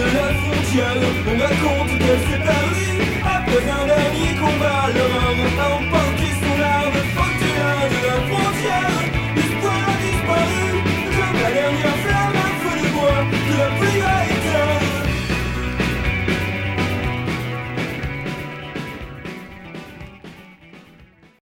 de la frontière, on raconte qu'elle s'est perdue après un dernier combat. Leur